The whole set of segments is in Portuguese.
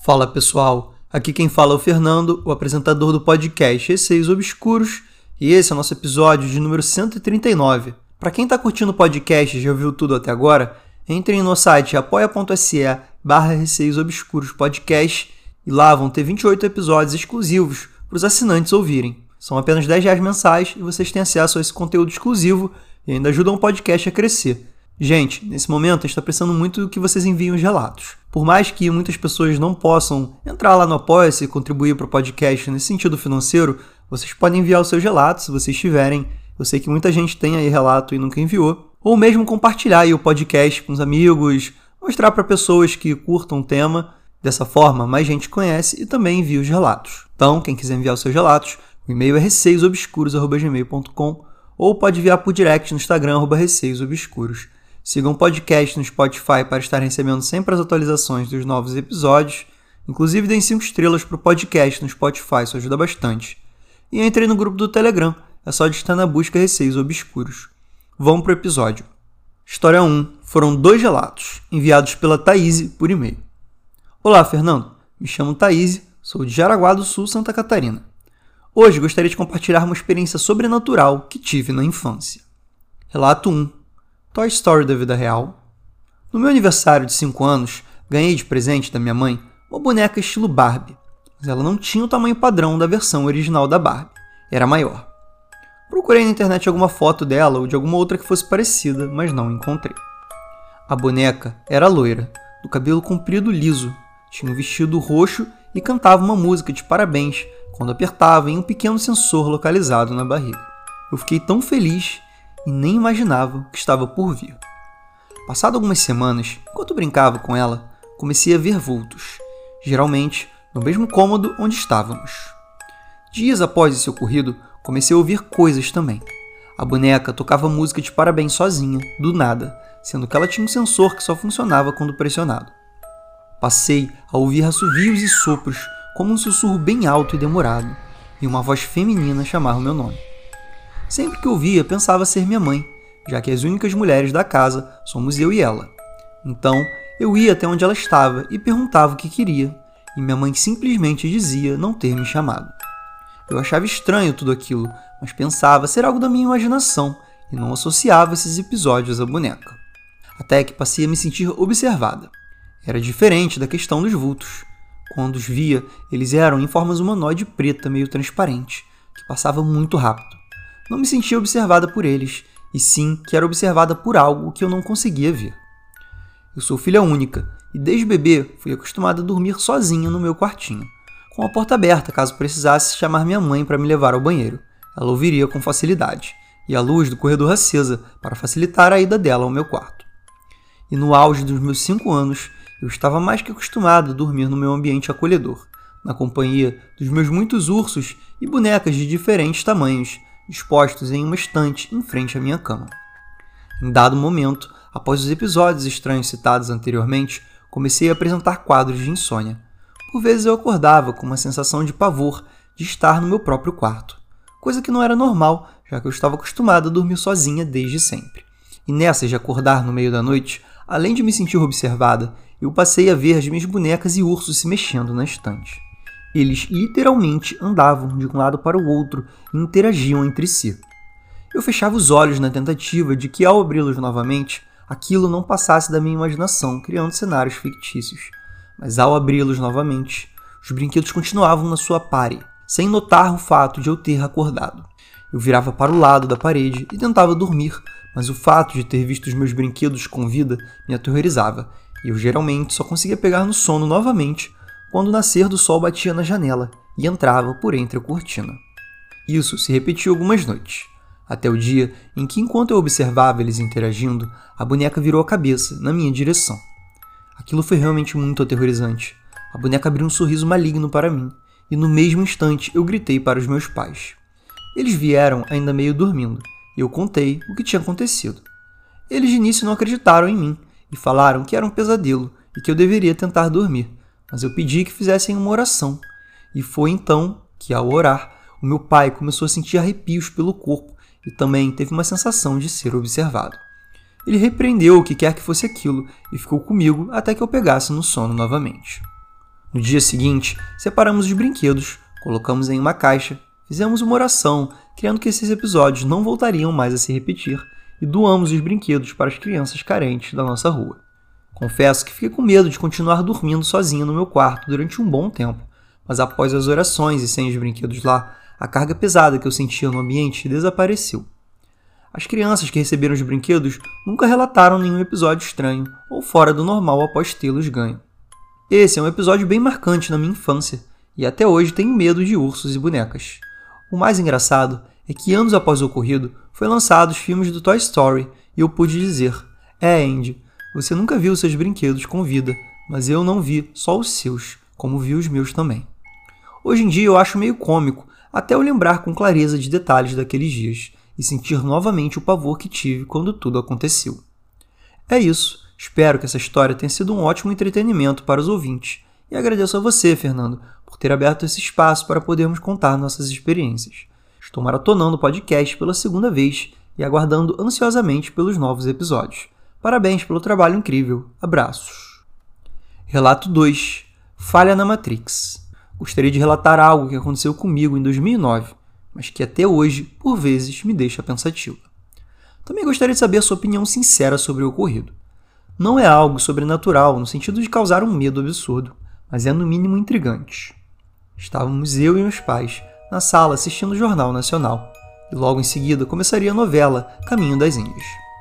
Fala pessoal, aqui quem fala é o Fernando, o apresentador do podcast Receios Obscuros, e esse é o nosso episódio de número 139. Para quem está curtindo o podcast e já ouviu tudo até agora, entrem no site apoia.se/Receios Obscuros Podcast e lá vão ter 28 episódios exclusivos para os assinantes ouvirem. São apenas R$10 mensais e vocês têm acesso a esse conteúdo exclusivo e ainda ajudam o podcast a crescer. Gente, nesse momento a gente está precisando muito que vocês enviem os relatos. Por mais que muitas pessoas não possam entrar lá no Apoia-se e contribuir para o podcast nesse sentido financeiro, vocês podem enviar os seus relatos se vocês tiverem. Eu sei que muita gente tem aí relato e nunca enviou. Ou mesmo compartilhar aí o podcast com os amigos, mostrar para pessoas que curtam o tema. Dessa forma, mais gente conhece e também envia os relatos. Então, quem quiser enviar os seus relatos, o e-mail é receiosobscuros@gmail.com ou pode enviar por direct no Instagram, @receiosobscuros. Sigam o podcast no Spotify para estar recebendo sempre as atualizações dos novos episódios. Inclusive, deem 5 estrelas para o podcast no Spotify, isso ajuda bastante. E entrem no grupo do Telegram, é só digitar na busca Receios Obscuros. Vamos para o episódio. História 1. Foram 2 relatos, enviados pela Thaís por e-mail. Olá, Fernando. Me chamo Thaís, sou de Jaraguá do Sul, Santa Catarina. Hoje gostaria de compartilhar uma experiência sobrenatural que tive na infância. Relato 1. Toy Story da vida real. No meu aniversário de 5 anos, ganhei de presente da minha mãe uma boneca estilo Barbie, mas ela não tinha o tamanho padrão da versão original da Barbie, era maior. Procurei na internet alguma foto dela ou de alguma outra que fosse parecida, mas não encontrei. A boneca era loira, do cabelo comprido liso, tinha um vestido roxo e cantava uma música de parabéns quando apertava em um pequeno sensor localizado na barriga. Eu fiquei tão feliz e nem imaginava o que estava por vir. Passado algumas semanas, enquanto brincava com ela, comecei a ver vultos, geralmente no mesmo cômodo onde estávamos. Dias após esse ocorrido, comecei a ouvir coisas também. A boneca tocava música de parabéns sozinha, do nada, sendo que ela tinha um sensor que só funcionava quando pressionado. Passei a ouvir assovios e sopros, como um sussurro bem alto e demorado, e uma voz feminina chamar o meu nome. Sempre que ouvia, pensava ser minha mãe, já que as únicas mulheres da casa somos eu e ela. Então, eu ia até onde ela estava e perguntava o que queria, e minha mãe simplesmente dizia não ter me chamado. Eu achava estranho tudo aquilo, mas pensava ser algo da minha imaginação e não associava esses episódios à boneca. Até que passei a me sentir observada. Era diferente da questão dos vultos. Quando os via, eles eram em formas humanoide preta meio transparente, que passava muito rápido. Não me sentia observada por eles, e sim que era observada por algo que eu não conseguia ver. Eu sou filha única, e desde bebê fui acostumada a dormir sozinha no meu quartinho, com a porta aberta caso precisasse chamar minha mãe para me levar ao banheiro. Ela ouviria com facilidade, e a luz do corredor acesa para facilitar a ida dela ao meu quarto. E no auge dos meus 5 anos, eu estava mais que acostumado a dormir no meu ambiente acolhedor, na companhia dos meus muitos ursos e bonecas de diferentes tamanhos, dispostos em uma estante em frente à minha cama. Em dado momento, após os episódios estranhos citados anteriormente, comecei a apresentar quadros de insônia. Por vezes eu acordava com uma sensação de pavor de estar no meu próprio quarto, coisa que não era normal, já que eu estava acostumado a dormir sozinha desde sempre. E nessas de acordar no meio da noite, além de me sentir observada, eu passei a ver as minhas bonecas e ursos se mexendo na estante. Eles literalmente andavam de um lado para o outro e interagiam entre si. Eu fechava os olhos na tentativa de que, ao abri-los novamente, aquilo não passasse da minha imaginação, criando cenários fictícios. Mas ao abri-los novamente, os brinquedos continuavam na sua pare, sem notar o fato de eu ter acordado. Eu virava para o lado da parede e tentava dormir, mas o fato de ter visto os meus brinquedos com vida me aterrorizava, e eu geralmente só conseguia pegar no sono novamente quando o nascer do sol batia na janela e entrava por entre a cortina. Isso se repetiu algumas noites, até o dia em que, enquanto eu observava eles interagindo, a boneca virou a cabeça na minha direção. Aquilo foi realmente muito aterrorizante. A boneca abriu um sorriso maligno para mim, e no mesmo instante eu gritei para os meus pais. Eles vieram ainda meio dormindo, e eu contei o que tinha acontecido. Eles de início não acreditaram em mim, e falaram que era um pesadelo e que eu deveria tentar dormir, mas eu pedi que fizessem uma oração. E foi então que, ao orar, o meu pai começou a sentir arrepios pelo corpo e também teve uma sensação de ser observado. Ele repreendeu o que quer que fosse aquilo e ficou comigo até que eu pegasse no sono novamente. No dia seguinte, separamos os brinquedos, colocamos em uma caixa, fizemos uma oração, crendo que esses episódios não voltariam mais a se repetir, e doamos os brinquedos para as crianças carentes da nossa rua. Confesso que fiquei com medo de continuar dormindo sozinho no meu quarto durante um bom tempo, mas após as orações e sem os brinquedos lá, a carga pesada que eu sentia no ambiente desapareceu. As crianças que receberam os brinquedos nunca relataram nenhum episódio estranho ou fora do normal após tê-los ganho. Esse é um episódio bem marcante na minha infância, e até hoje tenho medo de ursos e bonecas. O mais engraçado é que anos após o ocorrido, foi lançado os filmes do Toy Story e eu pude dizer: Andy, você nunca viu seus brinquedos com vida, mas eu não vi só os seus, como vi os meus também. Hoje em dia eu acho meio cômico até eu lembrar com clareza de detalhes daqueles dias e sentir novamente o pavor que tive quando tudo aconteceu. É isso, espero que essa história tenha sido um ótimo entretenimento para os ouvintes e agradeço a você, Fernando, por ter aberto esse espaço para podermos contar nossas experiências. Estou maratonando o podcast pela segunda vez e aguardando ansiosamente pelos novos episódios. Parabéns pelo trabalho incrível. Abraços. Relato 2. Falha na Matrix. Gostaria de relatar algo que aconteceu comigo em 2009, mas que até hoje, por vezes, me deixa pensativo. Também gostaria de saber a sua opinião sincera sobre o ocorrido. Não é algo sobrenatural no sentido de causar um medo absurdo, mas é no mínimo intrigante. Estávamos eu e meus pais na sala assistindo o Jornal Nacional, e logo em seguida começaria a novela Caminho das Índias.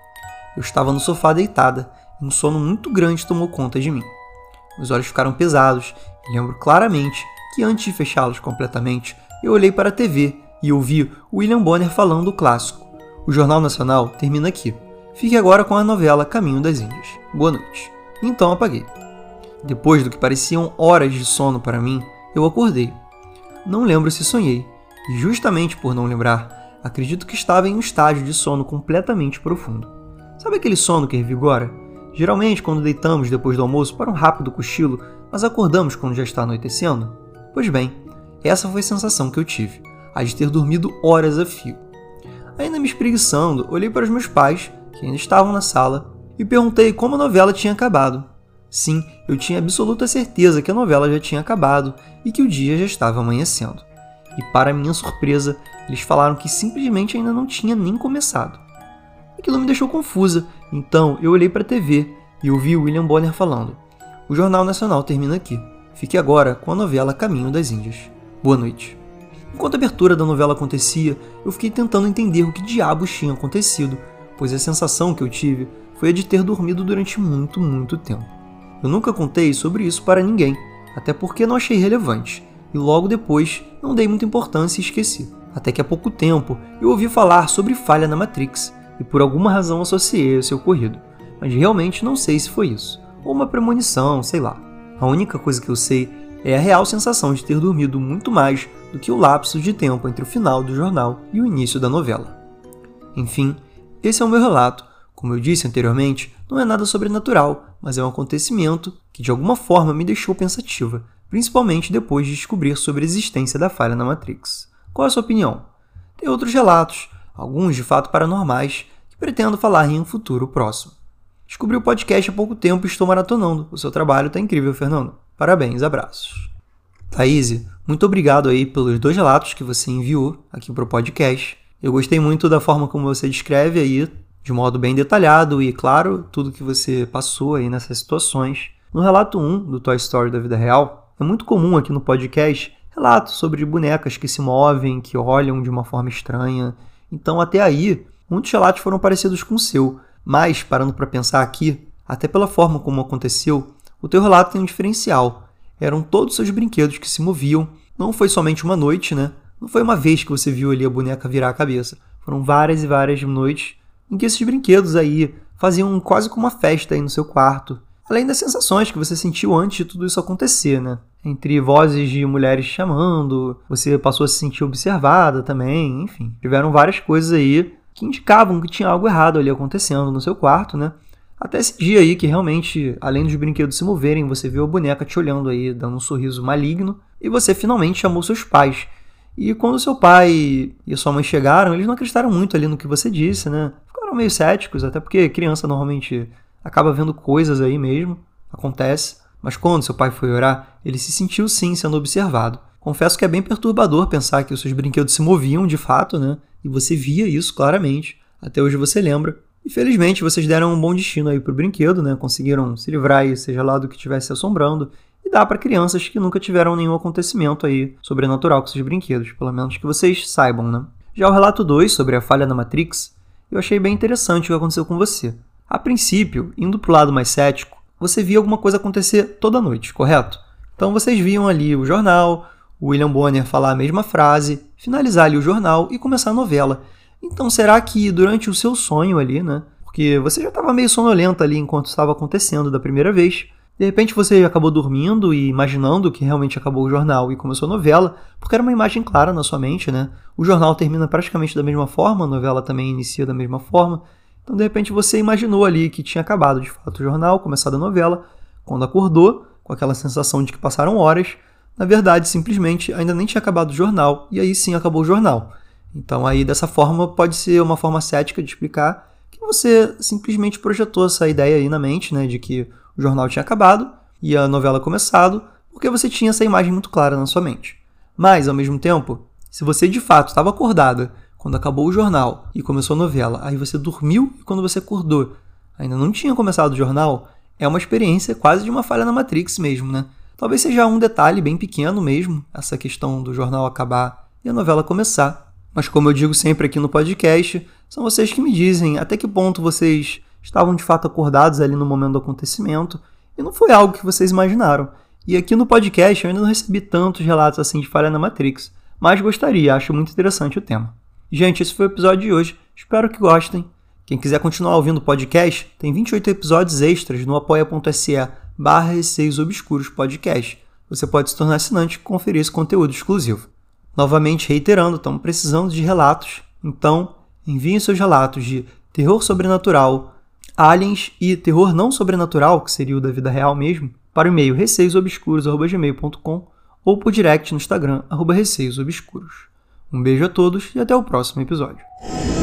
Eu estava no sofá deitada, e um sono muito grande tomou conta de mim. Meus olhos ficaram pesados, e lembro claramente que antes de fechá-los completamente, eu olhei para a TV e ouvi William Bonner falando o clássico: "O Jornal Nacional termina aqui. Fique agora com a novela Caminho das Índias. Boa noite." Então apaguei. Depois do que pareciam horas de sono para mim, eu acordei. Não lembro se sonhei, e justamente por não lembrar, acredito que estava em um estágio de sono completamente profundo. Sabe aquele sono que revigora? Geralmente quando deitamos depois do almoço para um rápido cochilo, mas acordamos quando já está anoitecendo? Pois bem, essa foi a sensação que eu tive, a de ter dormido horas a fio. Ainda me espreguiçando, olhei para os meus pais, que ainda estavam na sala, e perguntei como a novela tinha acabado. Sim, eu tinha absoluta certeza que a novela já tinha acabado e que o dia já estava amanhecendo. E para minha surpresa, eles falaram que simplesmente ainda não tinha nem começado. Aquilo me deixou confusa, então eu olhei para a TV e ouvi William Bonner falando: "O Jornal Nacional termina aqui. Fique agora com a novela Caminho das Índias. Boa noite." Enquanto a abertura da novela acontecia, eu fiquei tentando entender o que diabos tinha acontecido, pois a sensação que eu tive foi a de ter dormido durante muito tempo. Eu nunca contei sobre isso para ninguém, até porque não achei relevante, e logo depois não dei muita importância e esqueci. Até que há pouco tempo eu ouvi falar sobre falha na Matrix, e por alguma razão associei ao seu ocorrido, mas realmente não sei se foi isso, ou uma premonição, sei lá. A única coisa que eu sei é a real sensação de ter dormido muito mais do que o lapso de tempo entre o final do jornal e o início da novela. Enfim, esse é o meu relato. Como eu disse anteriormente, não é nada sobrenatural, mas é um acontecimento que de alguma forma me deixou pensativa, principalmente depois de descobrir sobre a existência da falha na Matrix. Qual é a sua opinião? Tem outros relatos, alguns de fato paranormais, que pretendo falar em um futuro próximo. Descobri o podcast há pouco tempo e estou maratonando. O seu trabalho está incrível, Fernando. Parabéns, abraços. Thaís, muito obrigado aí pelos 2 relatos que você enviou aqui para o podcast. Eu gostei muito da forma como você descreve aí, de modo bem detalhado e, claro, tudo que você passou aí nessas situações. No relato 1 do Toy Story da vida real, é muito comum aqui no podcast relatos sobre bonecas que se movem, que olham de uma forma estranha. Então, até aí, muitos relatos foram parecidos com o seu. Mas, parando para pensar aqui, até pela forma como aconteceu, o teu relato tem um diferencial. Eram todos seus brinquedos que se moviam. Não foi somente uma noite, né? Não foi uma vez que você viu ali a boneca virar a cabeça. Foram várias e várias noites em que esses brinquedos aí faziam quase como uma festa aí no seu quarto. Além das sensações que você sentiu antes de tudo isso acontecer, né? Entre vozes de mulheres chamando, você passou a se sentir observada também, enfim. Tiveram várias coisas aí que indicavam que tinha algo errado ali acontecendo no seu quarto, né? Até esse dia aí que realmente, além dos brinquedos se moverem, você viu a boneca te olhando aí, dando um sorriso maligno, e você finalmente chamou seus pais. E quando seu pai e sua mãe chegaram, eles não acreditaram muito ali no que você disse, né? Ficaram meio céticos, até porque criança normalmente acaba vendo coisas aí mesmo, acontece. Mas quando seu pai foi orar, ele se sentiu sim sendo observado. Confesso que é bem perturbador pensar que os seus brinquedos se moviam de fato, né? E você via isso claramente. Até hoje você lembra. E felizmente vocês deram um bom destino aí pro brinquedo, né? Conseguiram se livrar aí, seja lá do que estivesse assombrando, e dar para crianças que nunca tiveram nenhum acontecimento aí sobrenatural com esses brinquedos, pelo menos que vocês saibam, né? Já o relato 2, sobre a falha na Matrix, eu achei bem interessante o que aconteceu com você. A princípio, indo pro lado mais cético, você via alguma coisa acontecer toda noite, correto? Então vocês viam ali o jornal, o William Bonner falar a mesma frase, finalizar ali o jornal e começar a novela. Então será que durante o seu sonho ali, né? Porque você já estava meio sonolenta ali enquanto estava acontecendo da primeira vez, de repente você acabou dormindo e imaginando que realmente acabou o jornal e começou a novela, porque era uma imagem clara na sua mente, né? O jornal termina praticamente da mesma forma, a novela também inicia da mesma forma. Então, de repente, você imaginou ali que tinha acabado de fato o jornal, começado a novela. Quando acordou, com aquela sensação de que passaram horas, na verdade, simplesmente ainda nem tinha acabado o jornal, e aí sim acabou o jornal. Então, aí dessa forma, pode ser uma forma cética de explicar que você simplesmente projetou essa ideia aí na mente, né, de que o jornal tinha acabado e a novela começado, porque você tinha essa imagem muito clara na sua mente. Mas, ao mesmo tempo, se você de fato estava acordada quando acabou o jornal e começou a novela, aí você dormiu e quando você acordou ainda não tinha começado o jornal, é uma experiência quase de uma falha na Matrix mesmo, né? Talvez seja um detalhe bem pequeno mesmo, essa questão do jornal acabar e a novela começar. Mas como eu digo sempre aqui no podcast, são vocês que me dizem até que ponto vocês estavam de fato acordados ali no momento do acontecimento e não foi algo que vocês imaginaram. E aqui no podcast eu ainda não recebi tantos relatos assim de falha na Matrix, mas gostaria, acho muito interessante o tema. Gente, esse foi o episódio de hoje. Espero que gostem. Quem quiser continuar ouvindo o podcast, tem 28 episódios extras no apoia.se/Receios Obscuros Podcast. Você pode se tornar assinante e conferir esse conteúdo exclusivo. Novamente, reiterando, estamos precisando de relatos. Então, enviem seus relatos de terror sobrenatural, aliens e terror não sobrenatural, que seria o da vida real mesmo, para o e-mail receiosobscuros@gmail.com ou por direct no Instagram, @receiosobscuros. Um beijo a todos e até o próximo episódio.